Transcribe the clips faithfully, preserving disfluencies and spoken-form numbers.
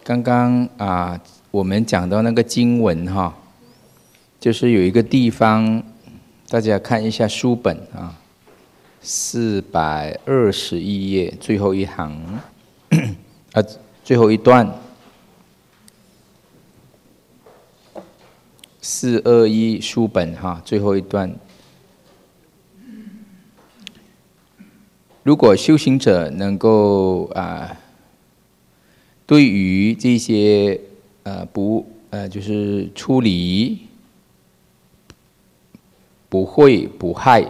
刚刚啊，我们讲到那个经文哈，就是有一个地方，大家看一下书本啊，四百二十一页最后一行，啊，最后一段，四二一书本哈，最后一段。如果修行者能够啊，对于这些呃不呃就是出离、不会、不害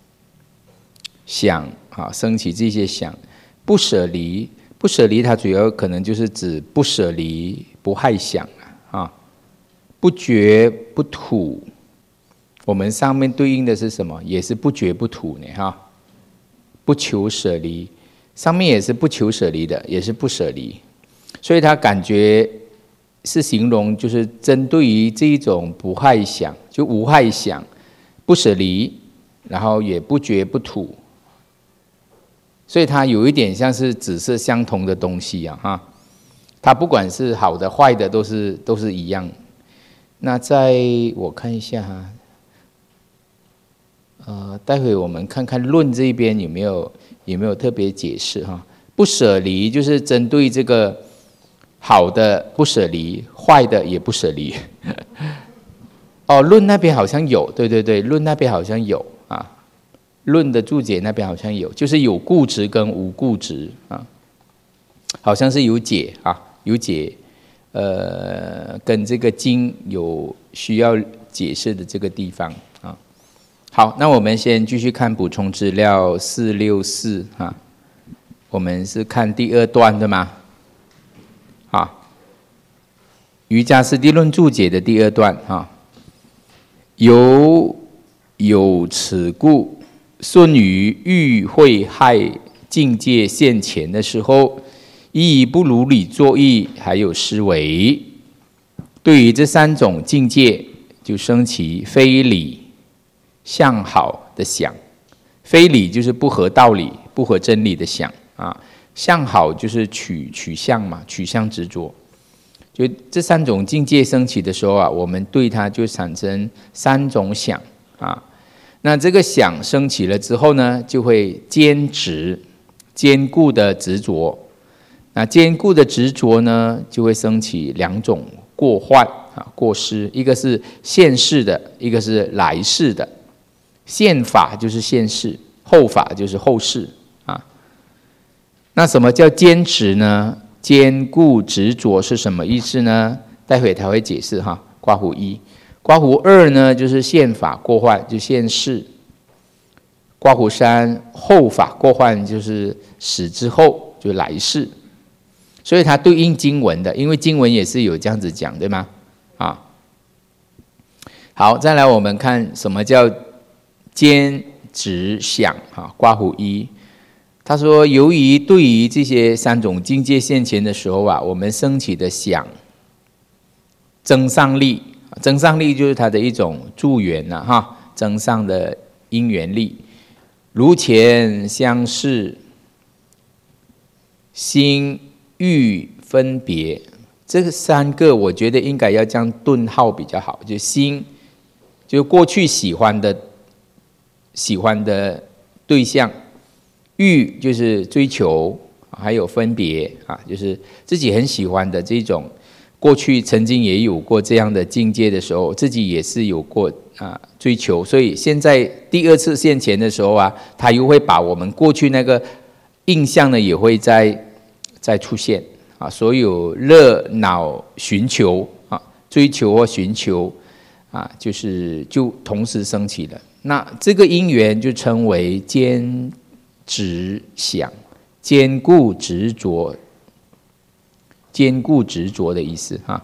想啊，升起这些想，不舍离，不舍离它主要可能就是指不舍离不害想啊，不觉不吐。我们上面对应的是什么？也是不觉不吐呢哈。不求舍离，上面也是不求舍离的，也是不舍离，所以他感觉是形容，就是针对于这一种不害想，就无害想，不舍离，然后也不觉不吐，所以它有一点像是只是相同的东西啊哈，它不管是好的坏的都是都是一样。那在我看一下哈。呃，待会我们看看论这边有没有有没有特别解释哈？不舍离就是针对这个好的不舍离，坏的也不舍离。哦，论那边好像有，对对对，论那边好像有啊，论的注解那边好像有，就是有固执跟无固执啊，好像是有解啊，有解，呃，跟这个经有需要解释的这个地方。好，那我们先继续看补充资料四六四哈，我们是看第二段的吗？啊，瑜伽师地论注解的第二段哈，由有此故，顺于欲会害境界现前的时候，亦以不如理作意，还有思维，对于这三种境界，就生起非理。向好的想，非理就是不合道理、不合真理的想啊。向好就是取取向嘛，取向执着。就这三种境界升起的时候啊，我们对它就产生三种想啊。那这个想升起了之后呢，就会坚执、坚固的执着。那坚固的执着呢，就会升起两种过患啊、过失，一个是现世的，一个是来世的。现法就是现世，后法就是后世啊。那什么叫坚持呢？坚固执着是什么意思呢？待会他会解释哈。刮胡一，刮胡二呢就是现法过患，就现世。刮胡三，后法过患就是死之后，就来世。所以它对应经文的，因为经文也是有这样子讲，对吗？啊，好，再来我们看什么叫坚执想啊，刮胡一，他说，由于对于这些三种境界现前的时候啊，我们升起的想增上力，增上力就是它的一种助缘呐、啊、哈，增上的因缘力，如前相似，心欲分别，这三个我觉得应该要这样顿号比较好，就心，就过去喜欢的。喜欢的对象，欲就是追求，还有分别啊，就是自己很喜欢的这种，过去曾经也有过这样的境界的时候，自己也是有过啊追求，所以现在第二次现前的时候啊，他又会把我们过去那个印象呢，也会再再出现啊，所有热恼寻求啊，追求或寻求啊，就是就同时升起了。那这个因缘就称为坚执想，坚固执着，坚固执着的意思哈。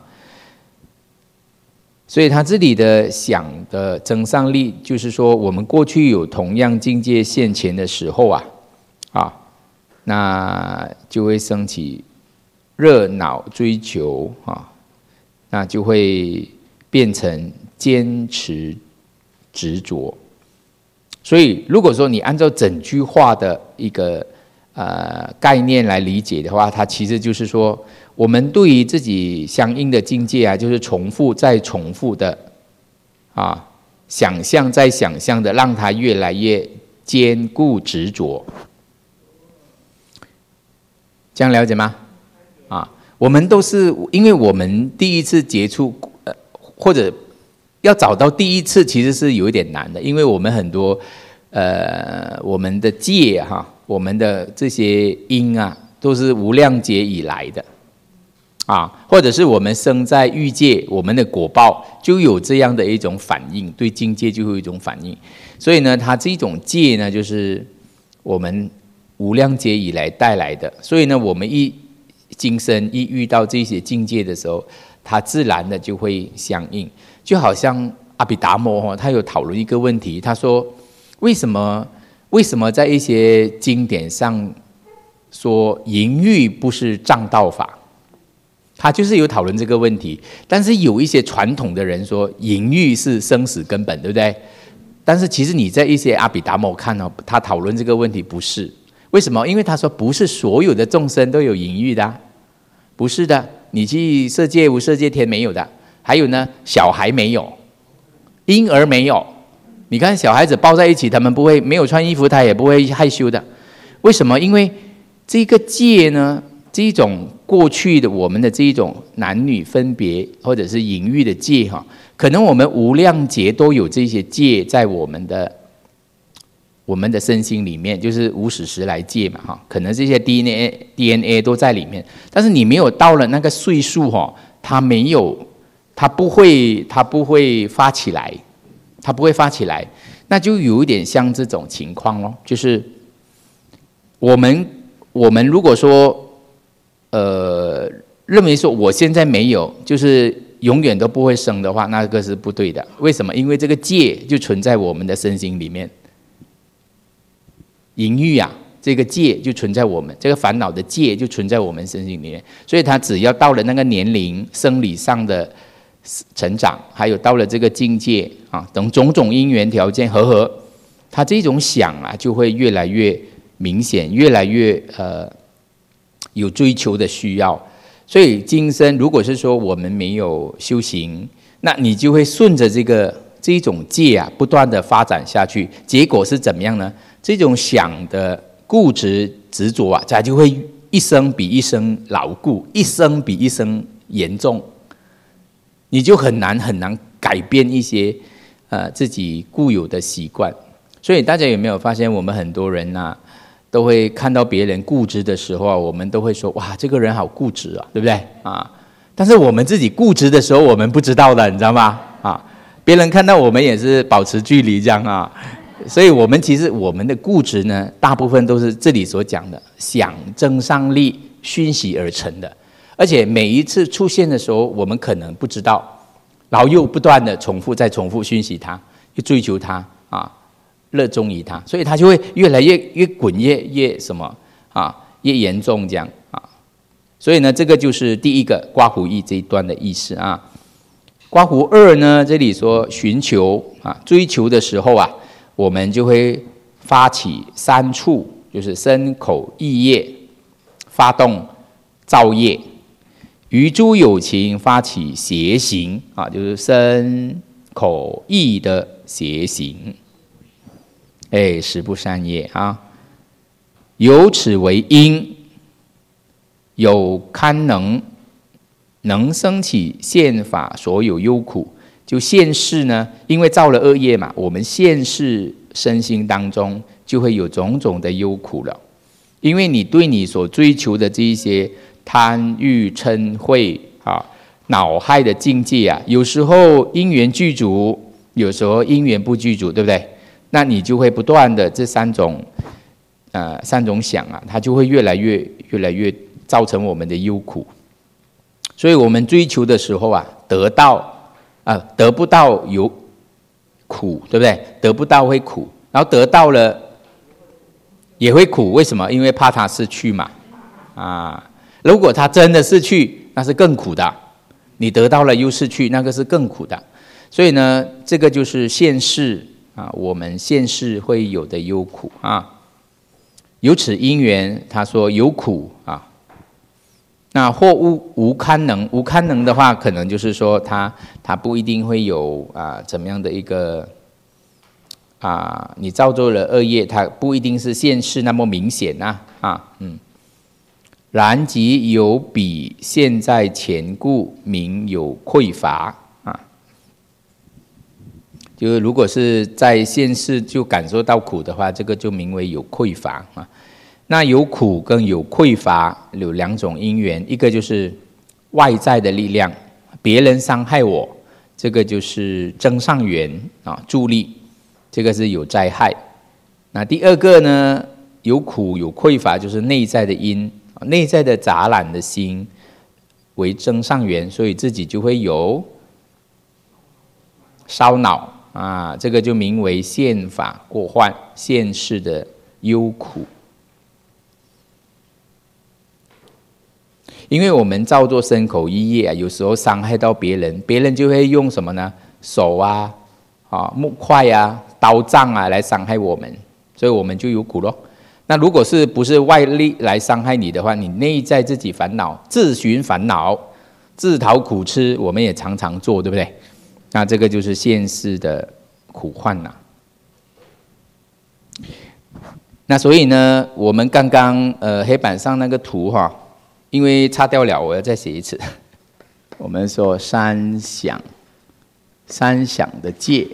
所以他这里的想的增上力，就是说我们过去有同样境界现前的时候啊，啊，那就会升起热恼追求啊，那就会变成坚持执着。所以，如果说你按照整句话的一个呃概念来理解的话，它其实就是说，我们对于自己相应的境界啊，就是重复再重复的啊，想象再想象的，让它越来越坚固执着。这样了解吗？啊，我们都是因为我们第一次接触，呃，或者要找到第一次，其实是有一点难的，因为我们很多，呃，我们的戒哈，我们的这些因啊，都是无量劫以来的，啊，或者是我们生在欲界，我们的果报就有这样的一种反应，对境界就会有一种反应，所以呢，它这种戒呢，就是我们无量劫以来带来的，所以呢，我们一今生一遇到这些境界的时候，它自然的就会相应。就好像阿毗达摩他有讨论一个问题，他说为什么为什么在一些经典上说淫欲不是障道法？他就是有讨论这个问题。但是有一些传统的人说淫欲是生死根本，对不对？但是其实你在一些阿毗达摩看哦，他讨论这个问题不是。为什么？因为他说不是所有的众生都有淫欲的，不是的。你去色界无色界天没有的。还有呢，小孩没有，婴儿没有。你看小孩子抱在一起，他们不会没有穿衣服，他也不会害羞的。为什么？因为这个戒呢，这一种过去的我们的这一种男女分别或者是淫欲的戒哈，可能我们无量劫都有这些戒在我们的我们的身心里面，就是无始时来戒嘛哈，可能这些 D N A D N A 都在里面，但是你没有到了那个岁数哈，它没有。它不会，它不会发起来，它不会发起来，那就有一点像这种情况咯，就是我们我们如果说，呃，认为说我现在没有，就是永远都不会生的话，那个是不对的。为什么？因为这个戒就存在我们的身心里面，淫欲啊，这个戒就存在我们这个烦恼的戒就存在我们身心里面，所以他只要到了那个年龄，生理上的成长，还有到了这个境界啊，等种种因缘条件和合，他这种想啊，就会越来越明显，越来越呃有追求的需要。所以今生如果是说我们没有修行，那你就会顺着这个这一种戒啊，不断的发展下去，结果是怎么样呢？这种想的固执执着啊，它就会一生比一生牢固，一生比一生严重。你就很难很难改变一些呃自己固有的习惯，所以大家有没有发现，我们很多人啊，都会看到别人固执的时候啊，我们都会说哇，这个人好固执啊，对不对啊？但是我们自己固执的时候，我们不知道的，你知道吗？啊，别人看到我们也是保持距离这样啊，所以我们其实我们的固执呢，大部分都是这里所讲的想增上力熏习而成的。而且每一次出现的时候，我们可能不知道，然后又不断的重复再重复熏习它，又追求它啊，热衷于它，所以它就会越来越越滚越越什么啊，越严重这样啊。所以呢，这个就是第一个刮胡一这一段的意思啊。刮胡二呢，这里说寻求啊，追求的时候啊，我们就会发起三处，就是身口意业，发动造业。于诸有情发起邪行啊，就是身口意的邪行，哎，十不善业啊。由此为因，有堪能能生起现法所有忧苦。就现世呢，因为造了恶业嘛，我们现世身心当中就会有种种的忧苦了。因为你对你所追求的这一些贪欲嗔恚啊，恼害的境界啊，有时候因缘具足，有时候因缘不具足，对不对？那你就会不断的这三种，呃，三种想啊，它就会越来越、越来越造成我们的忧苦。所以我们追求的时候啊，得到啊、呃，得不到有苦，对不对？得不到会苦，然后得到了也会苦，为什么？因为怕它失去嘛，啊。如果他真的失去，那是更苦的。你得到了又失去，那个是更苦的。所以呢，这个就是现世啊，我们现世会有的忧苦啊。 有此因缘，他说有苦啊。那或无无堪能，无堪能的话，可能就是说他他不一定会有啊怎么样的一个啊，你造作了恶业，它不一定是现世那么明显啊啊嗯。然即有彼现在前故，名有匮乏啊。就是如果是在现世就感受到苦的话，这个就名为有匮乏啊。那有苦跟有匮乏有两种因缘，一个就是外在的力量，别人伤害我，这个就是增上缘啊，助力，这个是有灾害。那第二个呢，有苦有匮乏，就是内在的因。内在的杂染的心为增上缘，所以自己就会有烧恼啊，这个就名为现法过患，现世的忧苦。因为我们造作身口意业啊，有时候伤害到别人，别人就会用什么呢？手啊、啊木块啊、刀杖啊来伤害我们，所以我们就有苦咯。那如果是不是外力来伤害你的话，你内在自己烦恼，自寻烦恼，自讨苦吃，我们也常常做，对不对？那这个就是现世的苦患呐、啊。那所以呢，我们刚刚呃黑板上那个图哈，因为擦掉了，我要再写一次。我们说三想，三想的界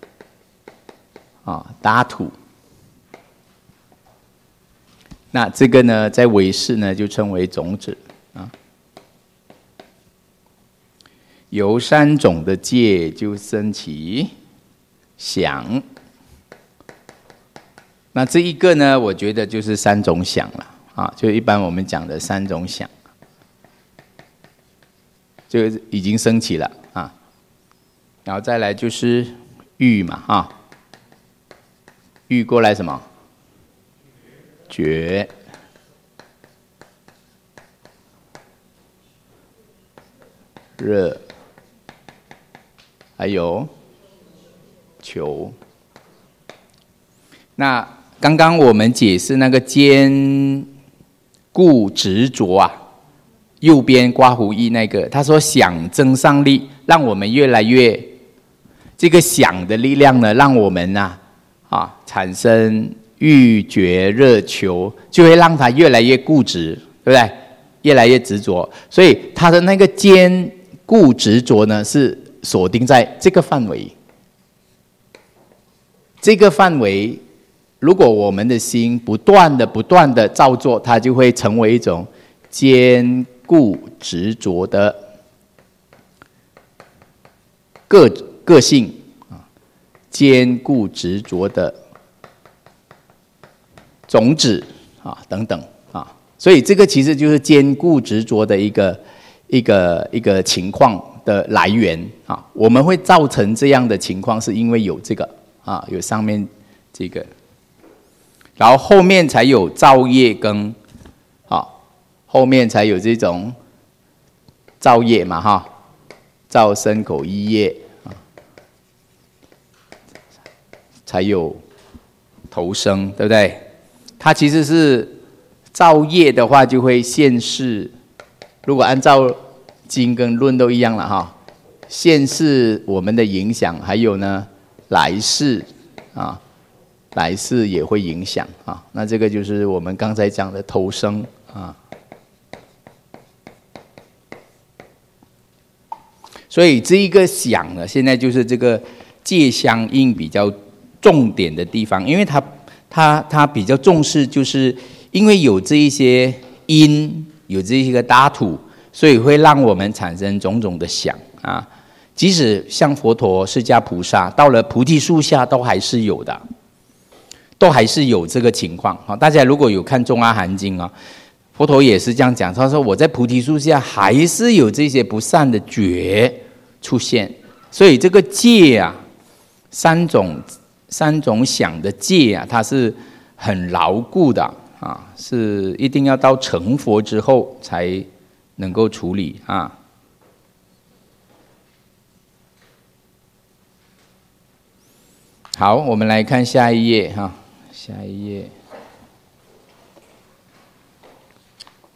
啊，打土。那这个呢，在唯识呢就称为种子啊。由三种的界就生起想。那这一个呢，我觉得就是三种想了啊，就一般我们讲的三种想，就已经升起了啊。然后再来就是欲嘛啊，欲过来什么？觉，热，还有求。那刚刚我们解释那个坚固执着啊，右边刮胡一那个，他说想增上力，让我们越来越这个想的力量呢，让我们呐 啊, 啊产生欲觉热求，就会让他越来越固执，对不对？越来越执着，所以他的那个坚固执着呢，是锁定在这个范围。这个范围，如果我们的心不断的、不断的造作，它就会成为一种坚固执着的个个性啊，坚固执着的种子啊，等等啊，所以这个其实就是坚固执着的一个一个一个情况的来源啊。我们会造成这样的情况，是因为有这个啊，有上面这个，然后后面才有造业跟啊，后面才有这种造业嘛哈，造身口意业啊，才有投生，对不对？它其实是造业的话，就会现世。如果按照经跟论都一样了哈，现世我们的影响，还有呢来世啊，来世也会影响啊。那这个就是我们刚才讲的投生啊。所以这一个想呢，现在就是这个界相应比较重点的地方，因为它。他他比较重视，就是因为有这一些因，有这一个大土，所以会让我们产生种种的想啊。即使像佛陀、释迦菩萨到了菩提树下，都还是有的，都还是有这个情况。好，大家如果有看《中阿含经》啊，佛陀也是这样讲，他说我在菩提树下还是有这些不善的觉出现，所以这个戒啊，三种。三种想的戒啊，它是很牢固的啊，是一定要到成佛之后才能够处理啊。好，我们来看下一页哈，下一页。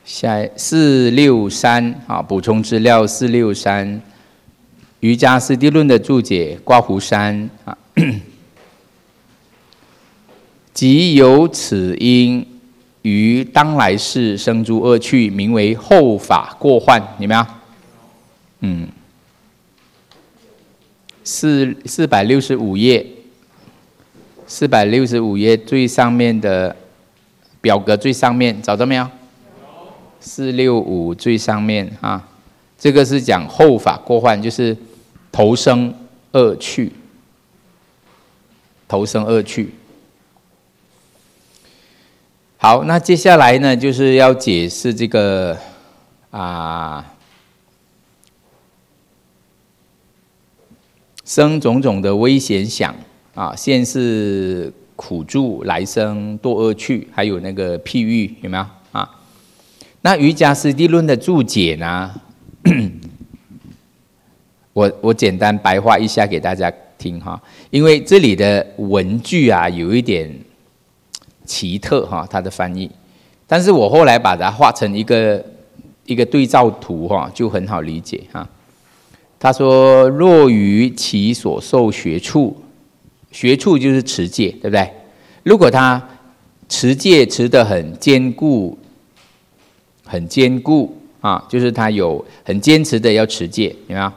下四六三啊，补充资料四六三，瑜伽师地论的注解，刮胡山啊，即有此因，于当来世生诸恶趣，名为后法过患，有没有？嗯，四四百六十五页，四百六十五页最上面的表格最上面找到没有？四六五最上面啊，这个是讲后法过患，就是投生恶趣，投生恶趣。好，那接下来呢，就是要解释这个啊，生种种的危险想啊，现世苦住，来生堕恶趣，还有那个譬喻，有没有啊？那瑜伽师地论的注解呢？我我简单白话一下给大家听哈，因为这里的文句啊有一点奇特哈，它的翻译，但是我后来把它画成一个一个对照图哈，就很好理解哈。他说：若于其所受学处，学处就是持戒，对不对？如果他持戒持得很坚固。很坚固啊，就是他有很坚持的要持戒，有没有？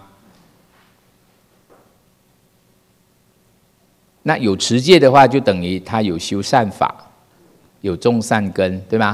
那有持戒的话，就等于他有修善法，有种善根，对吗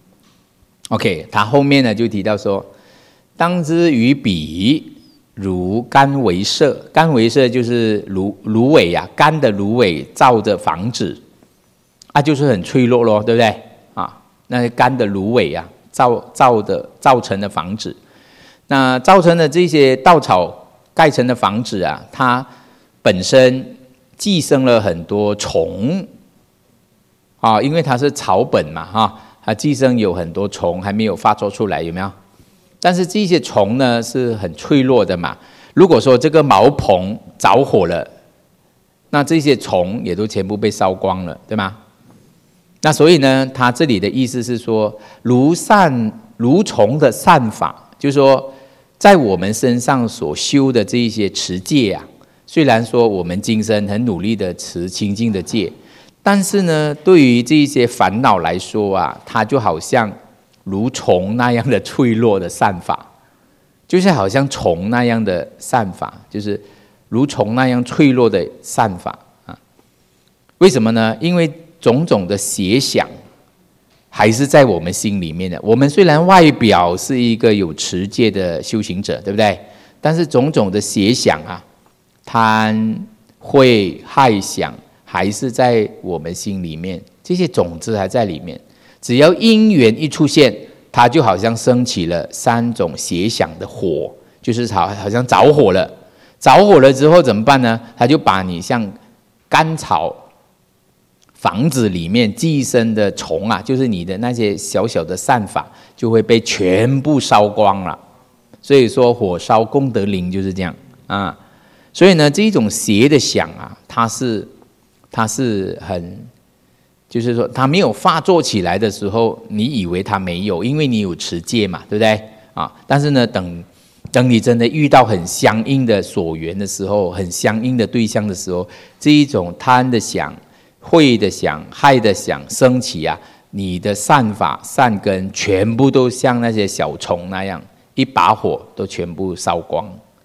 ？OK， 他后面呢就提到说，当知于彼如竿为舍，竿为舍就是芦芦苇啊，竿的芦苇造的房子啊，就是很脆弱咯，对不对？啊，那竿的芦苇啊。造造的造成的房子，那造成的这些稻草盖成的房子啊，它本身寄生了很多虫啊，因为它是草本嘛哈，它寄生有很多虫还没有发作出来，有没有？但是这些虫呢是很脆弱的嘛，如果说这个茅棚着火了，那这些虫也都全部被烧光了，对吗？那所以呢，他这里的意思是说，如善如虫的善法，就是说，在我们身上所修的这一些持戒啊，虽然说我们今生很努力的持清净的戒，但是呢，对于这一些烦恼来说啊，它就好像如虫那样的脆弱的善法，就是好像虫那样的善法，就是如虫那样脆弱的善法啊。为什么呢？因为种种的邪想还是在我们心里面的。我们虽然外表是一个有持戒的修行者，对不对？但是种种的邪想啊，贪、恚、害想，还是在我们心里面，这些种子还在里面。只要因缘一出现，它就好像升起了三种邪想的火，就是好好像着火了。着火了之后怎么办呢？它就把你像干草房子里面寄生的虫啊，就是你的那些小小的善法，就会被全部烧光了。所以说火烧功德林就是这样啊。所以呢，这一种邪的想啊，它是它是很，就是说它没有发作起来的时候，你以为它没有，因为你有持戒嘛，对不对啊？但是呢，等等你真的遇到很相应的所缘的时候，很相应的对象的时候，这一种贪的想、恚的想、害的想升起啊，你的善法善根全部都像那些小虫那样，一把火都全部烧光。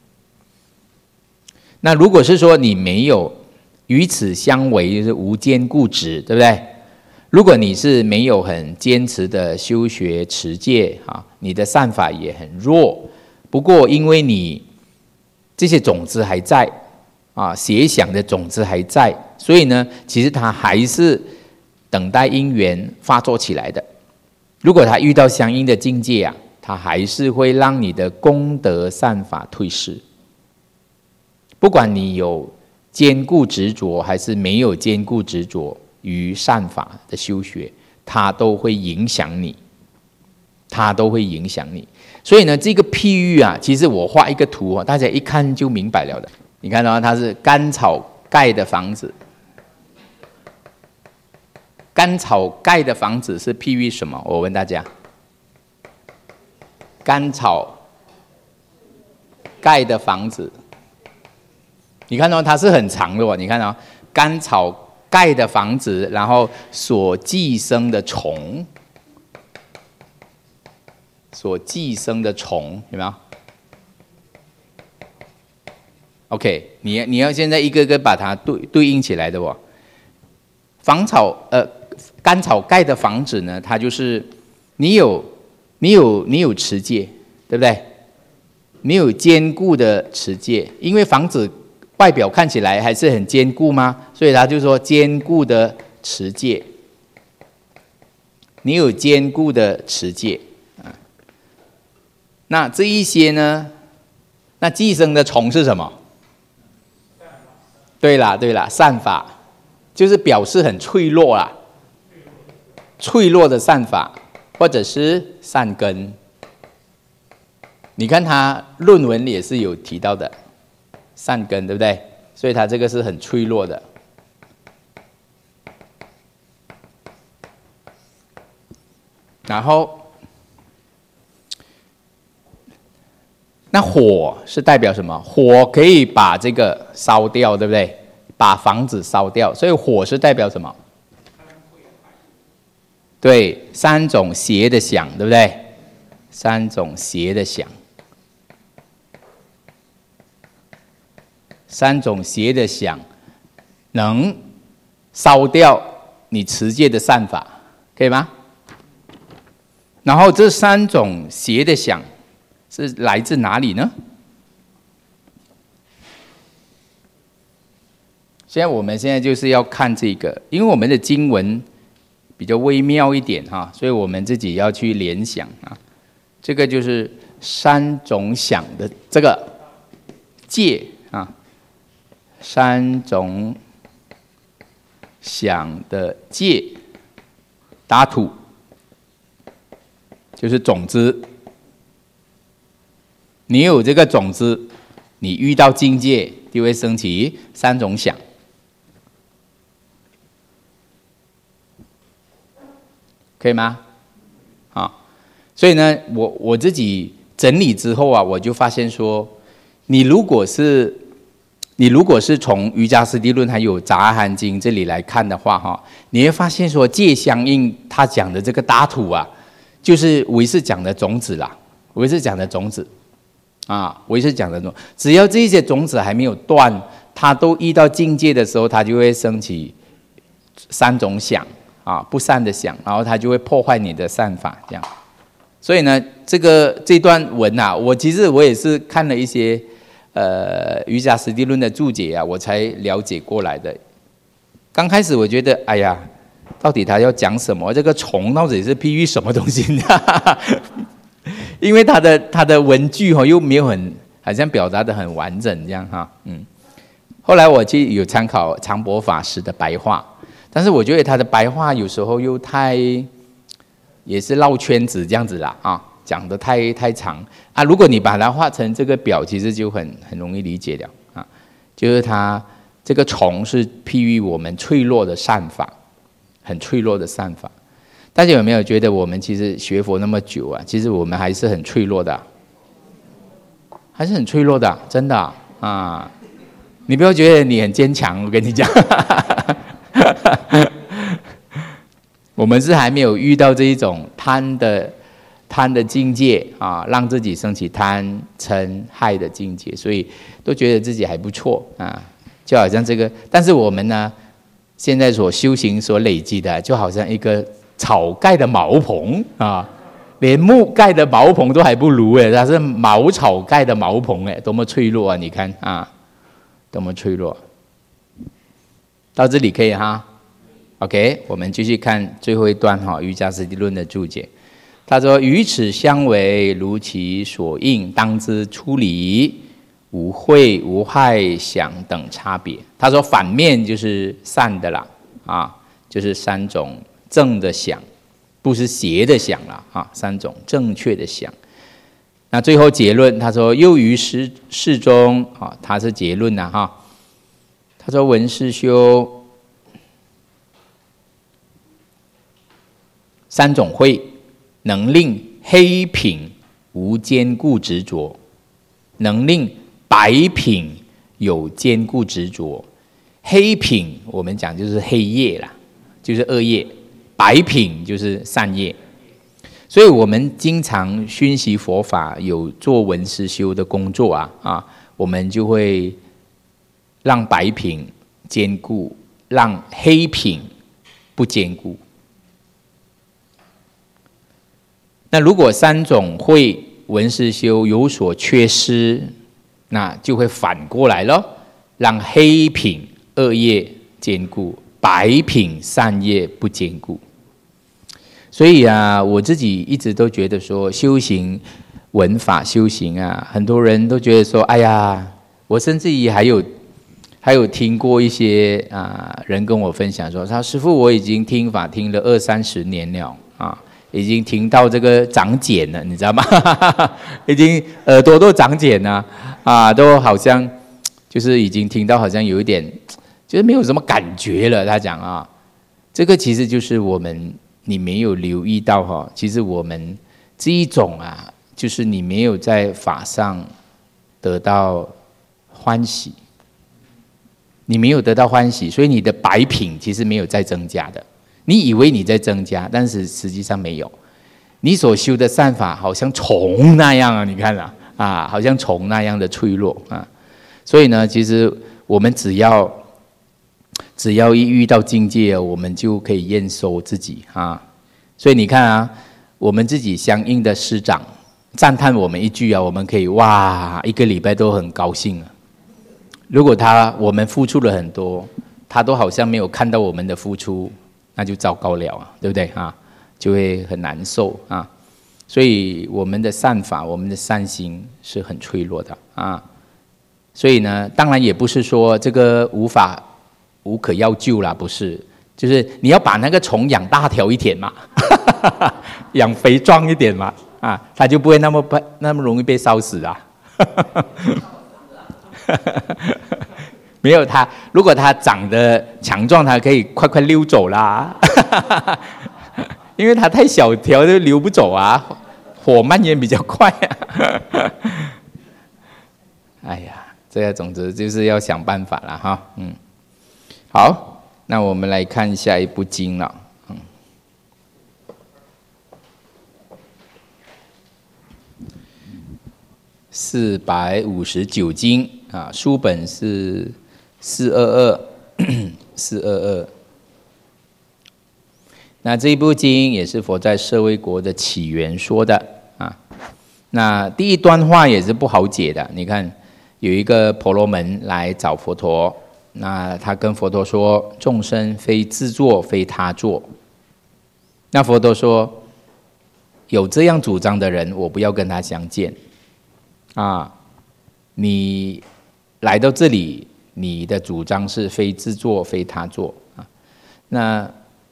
那如果是说你没有与此相违，就是无坚固执，对不对？如果你是没有很坚持的修学持戒啊，你的善法也很弱，不过因为你这些种子还在啊，邪想的种子还在，所以呢，其实它还是等待因缘发作起来的。如果它遇到相应的境界啊，它还是会让你的功德善法退失。不管你有坚固执着还是没有坚固执着于善法的修学，它都会影响你，它都会影响你。所以呢，这个譬喻啊，其实我画一个图啊，大家一看就明白了的。你看到它是干草盖的房子，干草盖的房子是譬喻什么？我问大家， 干草盖的房子，你看到、哦、它是很长的哦。你看到、哦、干草盖的房子，然后所寄生的虫，所寄生的虫有没有 ？OK， 你你要现在一个个把它对对应起来的哦。房草呃干草盖的房子呢，它就是你有你有你有持戒，对不对？你有坚固的持戒，因为房子外表看起来还是很坚固吗？所以他就说坚固的持戒。你有坚固的持戒啊。那这一些呢？那寄生的虫是什么？对啦，对啦，善法，就是表示很脆弱啦，脆弱的善法，或者是善根。你看他论文也是有提到的善根，对不对？所以他这个是很脆弱的。然后，那火是代表什么？火可以把这个烧掉，对不对？把房子烧掉，所以火是代表什么？对，三种邪的想，对不对？三种邪的想。三种邪的想能烧掉你持戒的善法，可以吗？然后这三种邪的想是来自哪里呢？现在我们现在就是要看这个，因为我们的经文比较微妙一点哈，所以我们自己要去联想啊。这个就是三种想的这个戒啊。三种想的戒，打土就是种子。你有这个种子，你遇到境界就会升起三种想。可以吗？啊，所以呢，我我自己整理之后啊，我就发现说，你如果是你如果是从瑜伽师地论还有杂阿含经这里来看的话，哈，你会发现说戒相应他讲的这个打土啊，就是唯识讲的种子啦，唯识讲的种子啊，唯识讲的种，只要这些种子还没有断，它都遇到境界的时候，它就会升起三种想啊，不善的想，然后它就会破坏你的善法，这样。所以呢，这个这段文啊，我其实我也是看了一些。呃，瑜伽师地论的注解啊，我才了解过来的。刚开始我觉得，哎呀，到底他要讲什么？这个虫到底是譬喻什么东西呢？因为他的他的文句哈又没有很，好像表达的很完整这样哈，嗯。后来我去有参考常伯法师的白话，但是我觉得他的白话有时候又太，也是绕圈子这样子啦啊。讲得太太长啊！如果你把它画成这个表，其实就很很容易理解了啊。就是它这个虫是譬喻我们脆弱的善法，很脆弱的善法。大家有没有觉得我们其实学佛那么久啊，其实我们还是很脆弱的、啊，还是很脆弱的、啊，真的 啊, 啊！你不要觉得你很坚强，我跟你讲，我们是还没有遇到这一种贪的。贪的境界啊，让自己升起贪嗔害的境界，所以都觉得自己还不错啊，就好像这个，但是我们呢，现在所修行所累积的，就好像一个草盖的茅棚啊，连木盖的茅棚都还不如哎，它是茅草盖的茅棚哎，多么脆弱啊！你看啊，多么脆弱。到这里可以哈 ，OK， 我们继续看最后一段哈，《瑜伽师地论》的注解。他说：“与此相违，如其所应，当知出离，无慧无害想等差别。”他说反面就是善的啦，啊，就是三种正的想，不是邪的想啦，啊，三种正确的想。那最后结论，他说：“又于世世中，啊，他是结论呐，哈。他说闻思修三种慧。”能令黑品无坚固执着，能令白品有坚固执着。黑品我们讲就是黑业啦，就是恶业；白品就是善业。所以我们经常熏习佛法，有做闻思修的工作啊啊，我们就会让白品坚固，让黑品不坚固。那如果三种慧闻思修有所缺失，那就会反过来咯，让黑品恶业坚固，白品善业不坚固。所以啊，我自己一直都觉得说，修行闻法修行啊，很多人都觉得说，哎呀，我甚至于还有还有听过一些啊人跟我分享说，他师父，我已经听法听了二三十年了啊，已经听到这个长茧了，你知道吗？已经耳朵都长茧了啊，都好像就是已经听到好像有一点，就是没有什么感觉了。他讲啊，这个其实就是我们。你没有留意到哈，其实我们这一种啊，就是你没有在法上得到欢喜，你没有得到欢喜，所以你的白品其实没有在增加的。你以为你在增加，但是实际上没有。你所修的善法好像虫那样啊，你看啊，啊，好像虫那样的脆弱啊。所以呢，其实我们只要。只要一遇到境界，我们就可以验收自己啊。所以你看啊，我们自己相应的师长赞叹我们一句啊，我们可以哇，一个礼拜都很高兴啊。如果他我们付出了很多，他都好像没有看到我们的付出，那就糟糕了啊，对不对啊？就会很难受啊。所以我们的善法，我们的善心是很脆弱的啊。所以呢，当然也不是说这个无法。无可药救啦，不是，就是你要把那个虫养大条一点嘛，养肥壮一点嘛，啊，它就不会那么那么容易被烧死啊。没有它，如果它长得强壮，它可以快快溜走啦。因为它太小条，就溜不走啊，火蔓延比较快啊。哎呀，这个总之就是要想办法了哈，嗯。好，那我们来看下一部经了。嗯，四百五十九经啊，书本是四二二，四二二。那这一部经也是佛在舍卫国的起源说的啊。那第一段话也是不好解的，你看有一个婆罗门来找佛陀。那他跟佛陀说：“众生非自作，非他作。”那佛陀说：“有这样主张的人，我不要跟他相见。啊，你来到这里，你的主张是非自作，非他作啊。那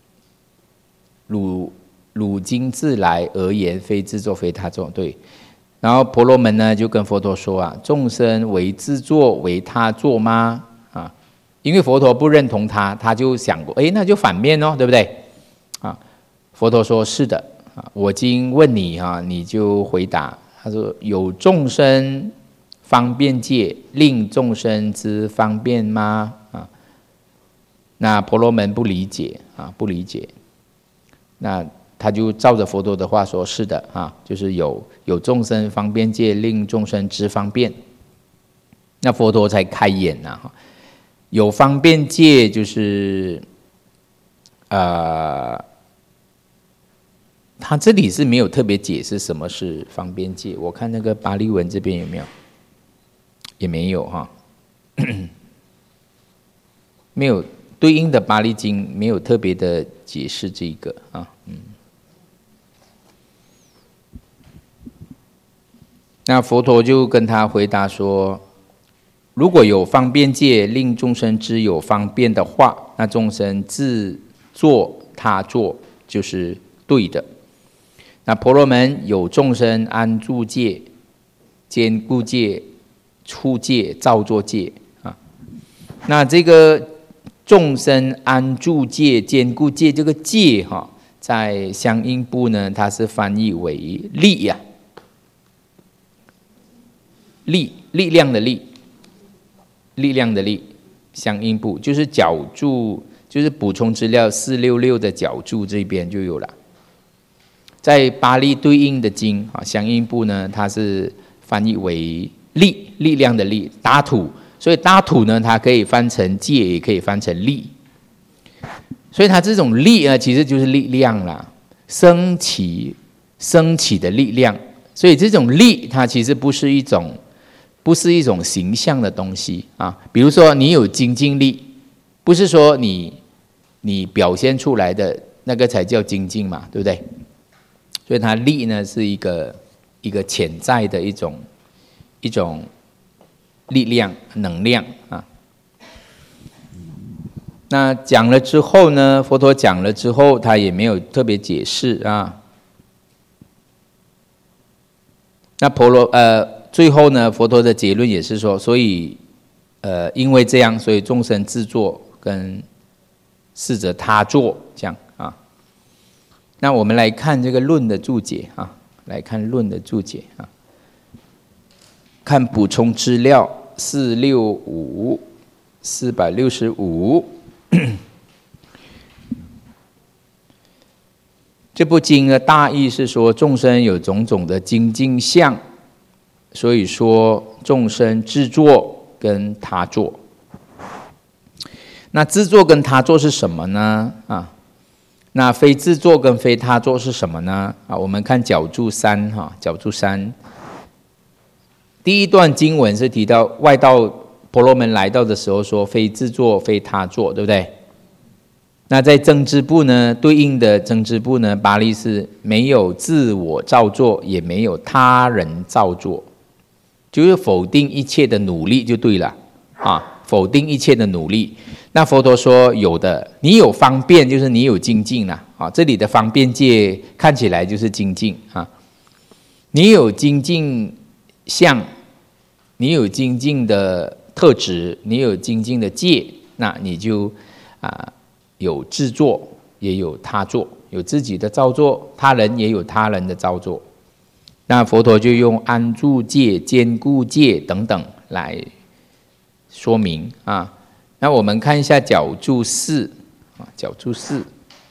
汝汝今自来而言，非自作，非他作，对。然后婆罗门呢，就跟佛陀说啊：众生为自作，为他作吗？因为佛陀不认同他，他就想过，哎，那就反面哦，对不对？啊，佛陀说是的，啊，我今问你哈，你就回答。他说：有众生方便界，令众生之方便吗？啊，那婆罗门不理解啊，不理解。那他就照着佛陀的话说：是的啊，就是有有众生方便界，令众生之方便。那佛陀才开眼呐，哈。有方便界就是，呃，他这里是没有特别解释什么是方便界。我看那个巴利文这边有没有？也没有哈，没有对应的巴利经没有特别的解释这个啊，嗯。那佛陀就跟他回答说。如果有方便界令众生知有方便的话，那众生自作他作就是对的。那婆罗门有众生安住界、坚固界、处界、造作界啊。那这个众生安住界、坚固界这个界哈，在相应部呢，它是翻译为力呀、 力力量的力，力量的力，相应部就是角注，就是补充资料四六六的角注这边就有了。在巴利对应的经啊，相应部呢，它是翻译为力，力量的力，打土，所以打土呢，它可以翻成戒，也可以翻成力。所以它这种力呢，其实就是力量啦，升起升起的力量。所以这种力，它其实不是一种不是一种形象的东西啊。比如说你有精进力，不是说你你表现出来的那个才叫精进嘛，对不对？所以它力呢是一个一个潜在的一种一种力量能量啊。那讲了之后呢，佛陀讲了之后，他也没有特别解释啊。那婆罗呃最后呢，佛陀的结论也是说，所以呃因为这样，所以众生自作跟逝者他作这样啊。那我们来看这个论的注解啊，来看论的注解啊，看补充资料四六五四百六十五。这部经的大意是说，众生有种种的精进相，所以说众生自作跟他作。那自作跟他作是什么呢？啊，那非自作跟非他作是什么呢？啊，我们看角注三哈，角注三，第一段经文是提到外道婆罗门来到的时候说，非自作非他作，对不对？那在增支部呢，对应的增支部呢，巴利是没有自我造作，也没有他人造作，就是否定一切的努力就对了啊，否定一切的努力。那佛陀说有的，你有方便，就是你有精进啦啊，这里的方便界看起来就是精进啊，你有精进相，你有精进的特质，你有精进的戒，那你就啊。有自作，也有他作，有自己的造作，他人也有他人的造作。那佛陀就用安住戒、坚固戒等等来说明啊。那我们看一下角注四啊，角注四，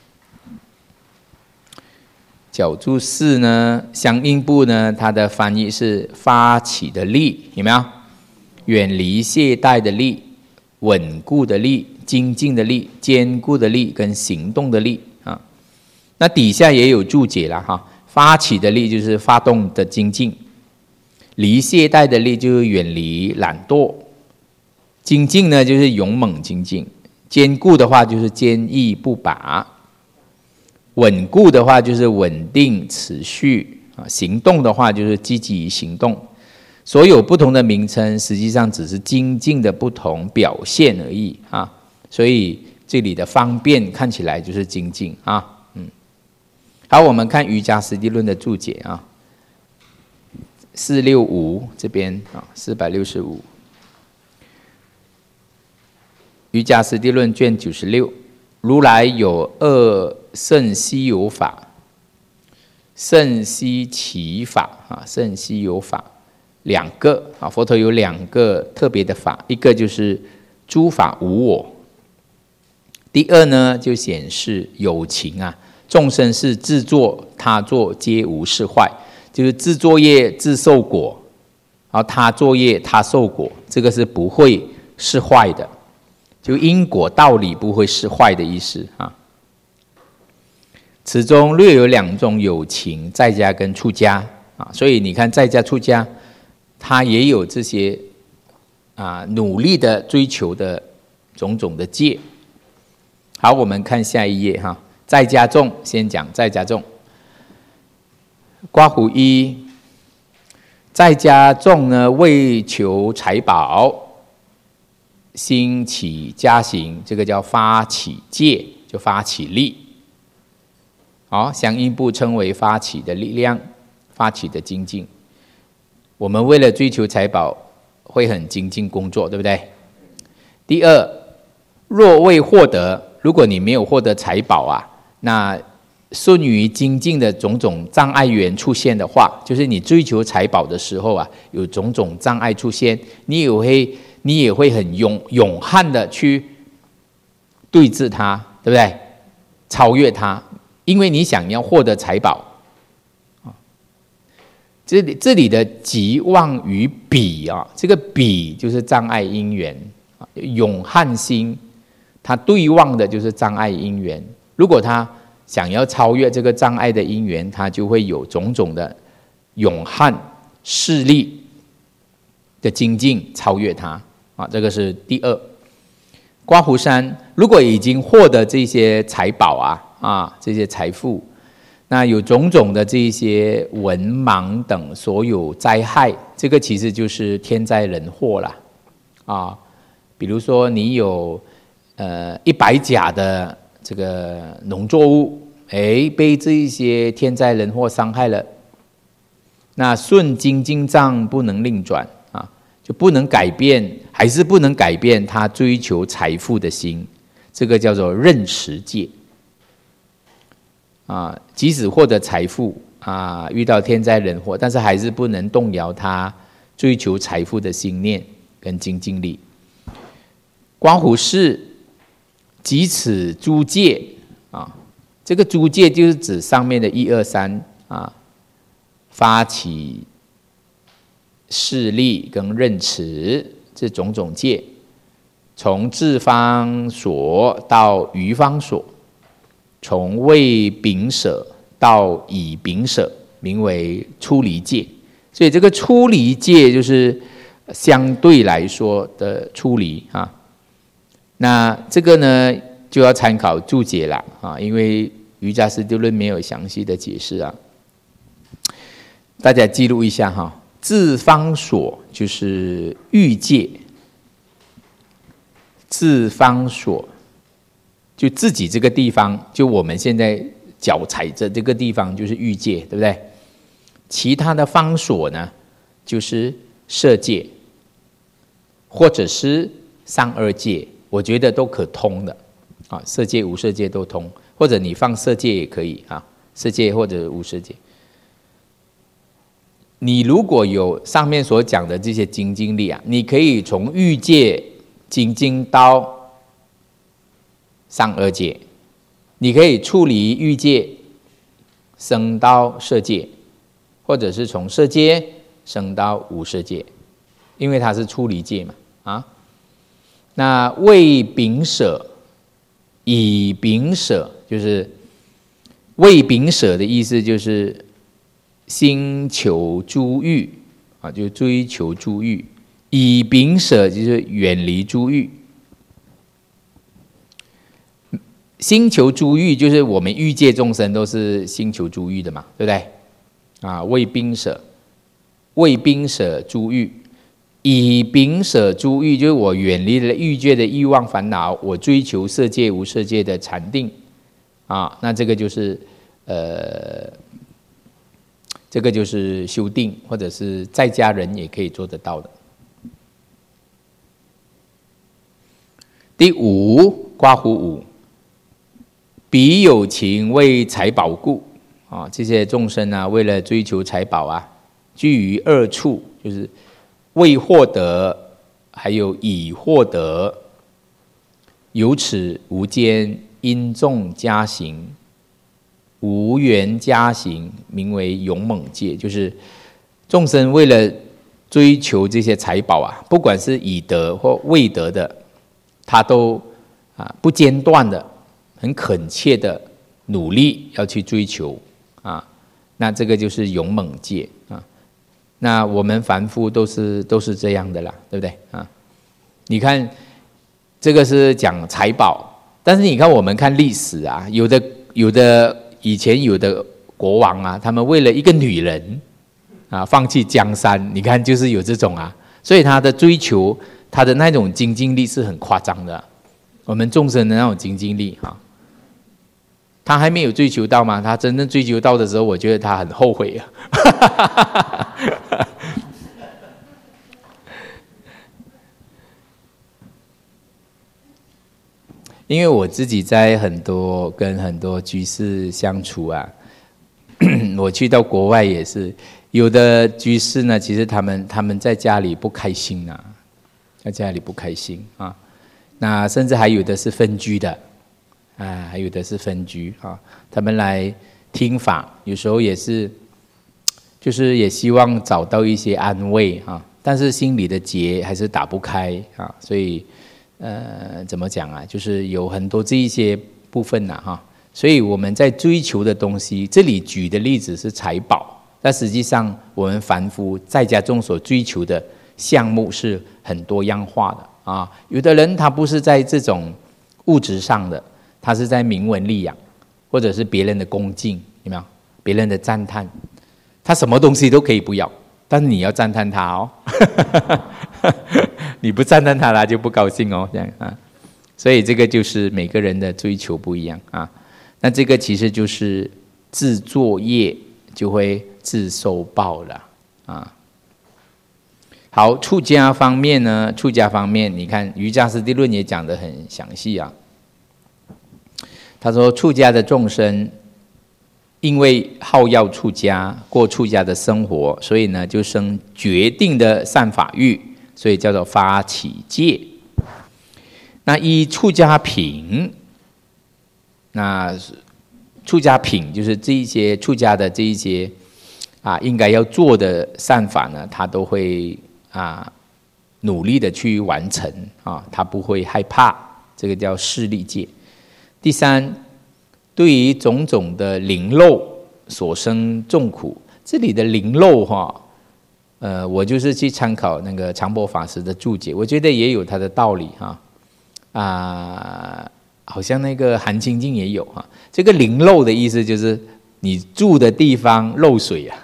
角注四呢，相应部呢，它的翻译是发起的力，有没有？远离懈怠的力，稳固的力。精进的力、坚固的力跟行动的力啊，那底下也有注解了哈。发起的力就是发动的精进，离懈怠的力就是远离懒惰，精进呢就是勇猛精进，坚固的话就是坚毅不拔，稳固的话就是稳定持续啊，行动的话就是积极行动。所有不同的名称，实际上只是精进的不同表现而已啊。所以这里的方便看起来就是精进啊，嗯，好，我们看瑜伽师地论的注解啊，四六五这边啊，四百六十五，瑜伽师地论卷九十六，如来有二甚稀有法，甚稀奇法啊，甚稀有法两个啊，佛陀有两个特别的法，一个就是诸法无我。第二呢，就显示有情啊，众生是自作他作皆无是坏，就是自作业自受果，然后他作业他受果，这个是不会是坏的，就因果道理不会是坏的意思啊。此中略有两种有情，在家跟出家啊，所以你看在家出家，他也有这些啊努力的追求的种种的戒。好，我们看下一页哈，在家众先讲在家众。刮胡一，在家众呢为求财宝，兴起加行，这个叫发起戒，就发起力。好，相应部称为发起的力量，发起的精进。我们为了追求财宝，会很精进工作，对不对？第二，若未获得。如果你没有获得财宝啊，那顺于精进的种种障碍源出现的话，就是你追求财宝的时候啊，有种种障碍出现，你也会你也会很勇勇悍的去对峙它，对不对？超越它，因为你想要获得财宝。这里这里的极望于彼啊，这个彼就是障碍因缘，勇悍心，他对望的就是障碍因缘。如果他想要超越这个障碍的因缘，他就会有种种的勇悍势力的精进超越他啊。这个是第二。刮胡山如果已经获得这些财宝啊啊这些财富。那有种种的这些文盲等所有灾害，这个其实就是天灾人祸啦，啊，比如说你有呃一百甲的这个农作物，哎，被这一些天灾人祸伤害了，那顺经经藏不能令转啊，就不能改变，还是不能改变他追求财富的心，这个叫做任持戒。啊，即使获得财富啊，遇到天灾人祸，但是还是不能动摇他追求财富的心念跟精进力。观虎视即此诸戒啊，这个诸戒就是指上面的一二三啊，发起势力跟任持这种种戒，从自方所到余方所。从未丙舍到乙丙舍，名为出离戒。所以这个出离戒就是相对来说的出离啊。那这个呢，就要参考注解了啊，因为瑜伽师地论没有详细的解释啊。大家记录一下哈，自方所就是欲界，自方所。就自己这个地方，就我们现在脚踩着这个地方就是欲界，对不对？其他的方所呢，就是色界，或者是上二界，我觉得都可通的啊，色界、无色界都通，或者你放色界也可以啊，色界或者无色界。你如果有上面所讲的这些精进力啊，你可以从欲界精进到上二界，你可以处理欲界，升到色界，或者是从色界升到无色界，因为它是出离界嘛啊。那未丙舍、乙丙舍，就是未丙舍的意思就是心求诸欲啊，就追求诸欲；乙丙舍就是远离诸欲。心求诸欲就是我们欲界众生都是心求诸欲的嘛，对不对？啊，未丙舍，未丙舍诸欲，乙丙舍诸欲就是我远离了欲界的欲望烦恼，我追求色界无色界的禅定啊，那这个就是呃，这个就是修定，或者是在家人也可以做得到的。第五，刮胡五。彼有情为财宝故啊，这些众生啊，为了追求财宝啊，居于二处，就是未获得，还有已获得，由此无间因众加行，无缘加行，名为勇猛戒。就是众生为了追求这些财宝啊，不管是已得或未得的，他都啊不间断的。很恳切的努力要去追求啊，那这个就是勇猛戒啊。那我们凡夫都是都是这样的啦，对不对啊？你看这个是讲财宝，但是你看我们看历史啊，有的有的以前有的国王啊，他们为了一个女人啊，放弃江山，你看就是有这种啊，所以他的追求，他的那种精进力是很夸张的。我们众生的那种精进力啊。他还没有追求到吗？他真正追求到的时候，我觉得他很后悔啊。 因为我自己在很多跟很多居士相处啊，我去到国外也是，有的居士呢，其实他们他们在家里不开心啊，在家里不开心啊，那甚至还有的是分居的，啊，还有的是分居啊，他们来听法，有时候也是，就是也希望找到一些安慰啊，但是心里的结还是打不开啊，所以呃，怎么讲啊？就是有很多这一些部分呐、啊、哈，所以我们在追求的东西，这里举的例子是财宝，但实际上我们凡夫在家中所追求的项目是很多样化的啊。有的人他不是在这种物质上的，他是在名闻利养，或者是别人的恭敬，有没有？别人的赞叹，他什么东西都可以不要，但是你要赞叹他哦。你不赞叹他，他就不高兴哦，这样啊。所以这个就是每个人的追求不一样啊。那这个其实就是自作业就会自受报了啊。好，出家方面呢，出家方面，你看《瑜伽师地论》也讲得很详细啊。他说，出家的众生，因为好要出家，过出家的生活，所以呢，就生决定的善法欲。所以叫做发起戒。那依出家品，那出家品就是这一些出家的这一些啊，应该要做的善法呢，他都会啊努力的去完成啊，他不会害怕，这个叫势力戒。第三，对于种种的灵漏所生众苦，这里的灵漏哈。呃，我就是去参考那个常波法师的注解，我觉得也有他的道理哈。啊，好像那个韩清净也有哈。这个灵漏的意思就是你住的地方漏水啊。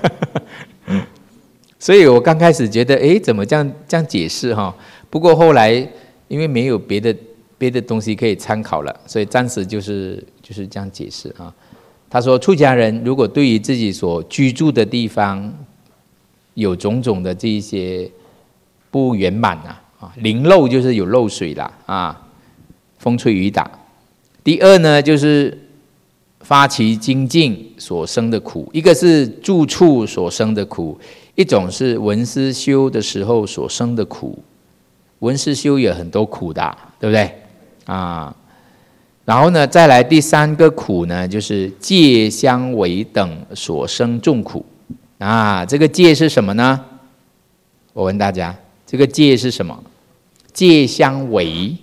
所以我刚开始觉得，哎，怎么这样这样解释哈？不过后来因为没有别的别的东西可以参考了，所以暂时就是就是这样解释啊。他说，出家人如果对于自己所居住的地方，有种种的这一些不圆满啊，啊，灵漏就是有漏水啦，啊，风吹雨打。第二呢，就是发起精进所生的苦，一个是住处所生的苦，一种是闻思修的时候所生的苦。闻思修有很多苦的、啊，对不对？啊，然后呢，再来第三个苦呢，就是戒相违等所生众苦。啊，这个戒是什么呢？我问大家，这个戒是什么？戒相违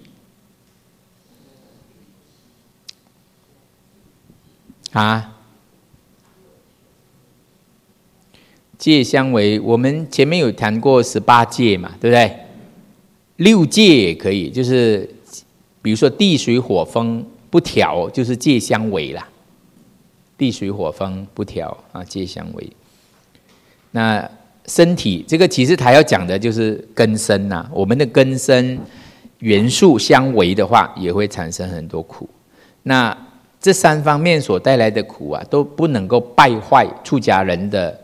啊？戒相违，我们前面有谈过十八戒嘛，对不对？六戒也可以，就是比如说地水火风不调，就是戒相违啦。地水火风不调啊，戒相违。那身体这个其实他要讲的就是根身呐、啊，我们的根身元素相违的话，也会产生很多苦。那这三方面所带来的苦啊，都不能够败坏出家人的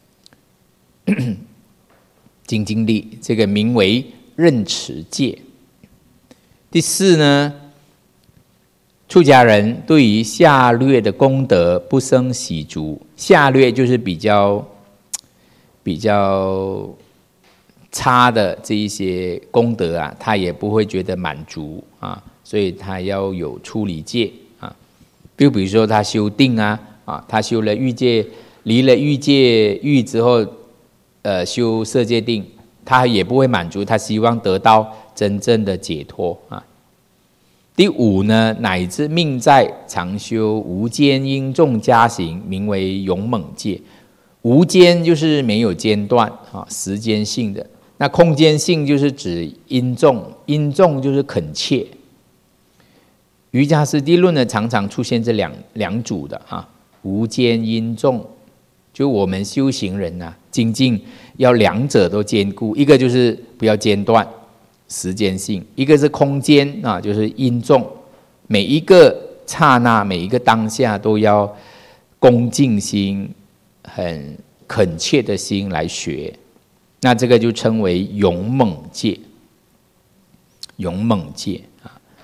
精进力，这个名为任持戒。第四呢，出家人对于下略的功德不生喜足，下略就是比较。比较差的这一些功德啊，他也不会觉得满足啊，所以他要有出离戒啊。就比如说他修定啊，啊，他修了欲界，离了欲界欲之后，呃，修色界定，他也不会满足，他希望得到真正的解脱啊。第五呢，乃至命在常修无间应众加行，名为勇猛戒。无间就是没有间断啊，时间性的。那空间性就是指因重，因重就是恳切。瑜伽师地论呢，常常出现这两两组的啊，无间因重，就我们修行人啊，精进要两者都兼顾，一个就是不要间断，时间性；一个是空间啊，就是因重，每一个刹那，每一个当下都要恭敬心。很恳切的心来学，那这个就称为勇猛戒。勇猛戒啊，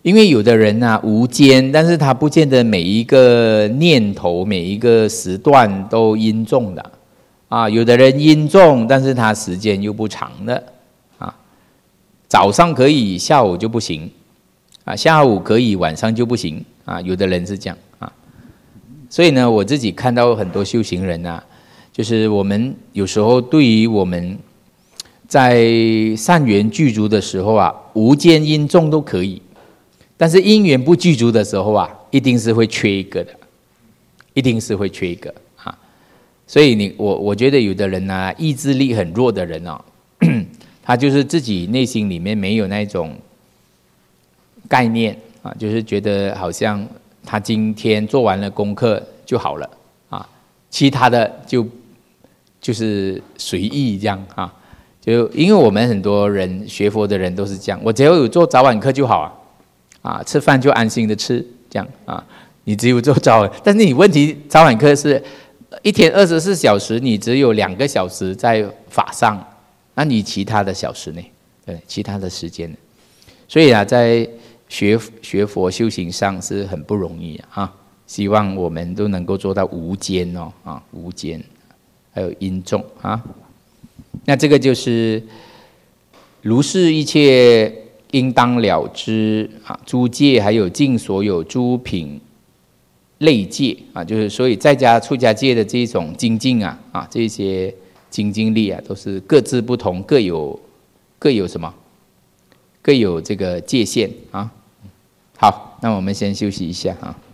因为有的人啊无间，但是他不见得每一个念头、每一个时段都因重的啊。有的人因重，但是他时间又不长的啊。早上可以，下午就不行啊；下午可以，晚上就不行啊。有的人是这样啊。所以呢，我自己看到很多修行人啊，就是我们有时候对于我们在善缘具足的时候啊，无间因重都可以。但是因缘不具足的时候啊，一定是会缺一个的，一定是会缺一个啊。所以你我我觉得有的人啊，意志力很弱的人哦，他就是自己内心里面没有那种概念啊，就是觉得好像他今天做完了功课就好了啊，其他的就就是随意这样啊。就因为我们很多人学佛的人都是这样，我只要有做早晚课就好啊。啊，吃饭就安心的吃，这样啊，你只有做早晚，但是你问题早晚课是一天二十四小时，你只有两个小时在法上，那你其他的小时呢？对，其他的时间呢？所以啊，在学学佛修行上是很不容易啊。希望我们都能够做到无间哦，啊，无间，还有因重啊。那这个就是如是一切。应当了知啊，诸戒还有尽所有诸品类戒啊，就是所以在家出家戒的这种精进啊啊，这些精进力啊，都是各自不同，各有各有什么？各有这个界限啊。好，那我们先休息一下啊。